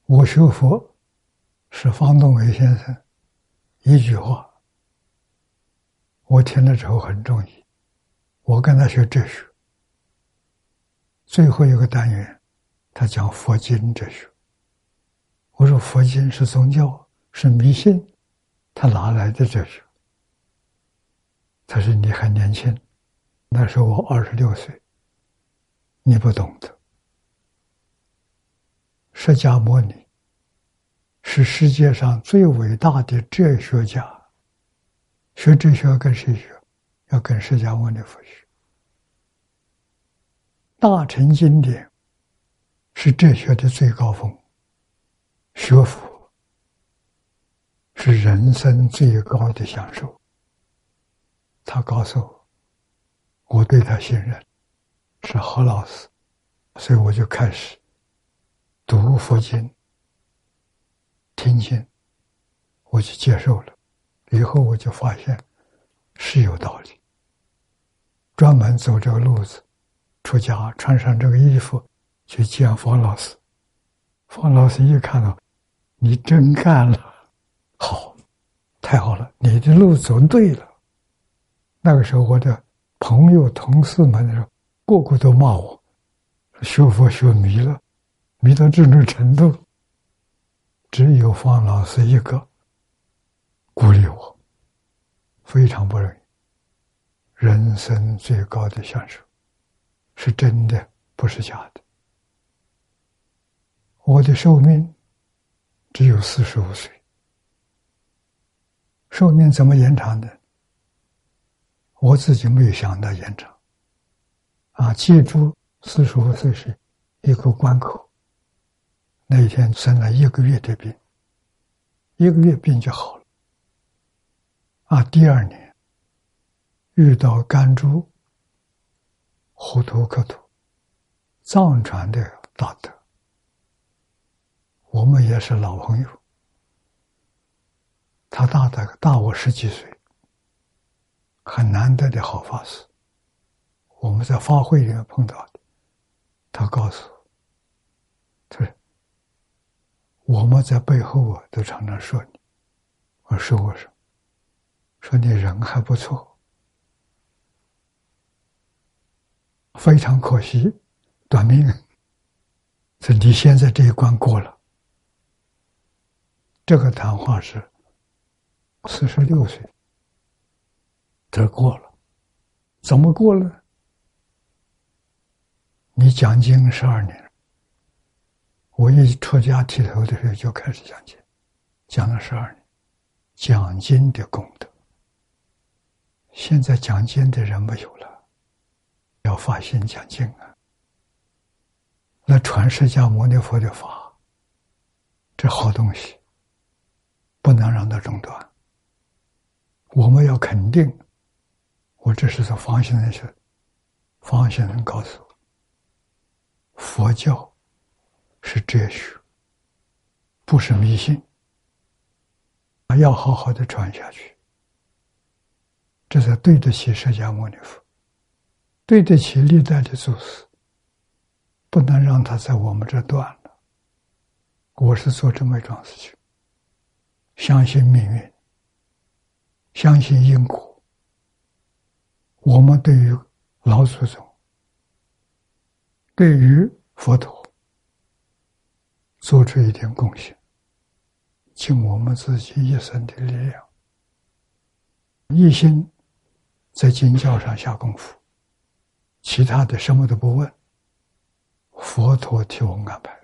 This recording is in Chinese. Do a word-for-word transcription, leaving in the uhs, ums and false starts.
我学佛是方东伟先生一句话，我听了之后很中意。我跟他学哲学，最后一个单元他讲佛经哲学。我说佛经是宗教，是迷信，他哪来的哲学？他说你还年轻，那时候我二十六岁，你不懂得。释迦牟尼是世界上最伟大的哲学家，学哲学要跟谁学？要跟释迦牟尼佛学。大乘经典是哲学的最高峰，学佛是人生最高的享受。他告诉我，我对他信任，是好老师，所以我就开始读佛经，听经，我就接受了。以后我就发现是有道理，专门走这个路子，出家穿上这个衣服去见方老师。方老师一看到，你真干了，好，太好了，你的路走对了。那个时候我的朋友同事们个个都骂我，学佛学迷了，迷到这种程度。只有方老师一个鼓励我，非常不容易。人生最高的享受是真的，不是假的。我的寿命只有四十五岁，寿命怎么延长的？我自己没有想到延长。啊，记住四十五岁是一个关口。那一天生了一个月的病，一个月病就好了。啊，第二年遇到甘珠、胡图克图藏传的大德，我们也是老朋友。他大大大我十几岁，很难得的好法师。我们在法会里面碰到的，他告诉我，他说我们在背后啊都常常说你。我说我说说你人还不错，非常可惜短命，这你现在这一关过了。这个谈话是四十六岁得过了。怎么过了？你讲经十二年，我一出家剃头的时候就开始讲经，讲了十二年，讲经的功德。现在讲经的人没有了，要发心讲经啊！那传释迦牟尼佛的法，这好东西，不能让它中断。我们要肯定，我这是说方先生说，方先生告诉我，佛教是哲学，不是迷信，要好好的传下去。这才对得起释迦牟尼佛，对得起历代的祖师，不能让他在我们这断了。我是做这么一桩事情，相信命运，相信因果。我们对于老祖宗，对于佛陀做出一点贡献，尽我们自己一生的力量，一心在经教上下功夫，其他的什么都不问，佛陀替我们安排。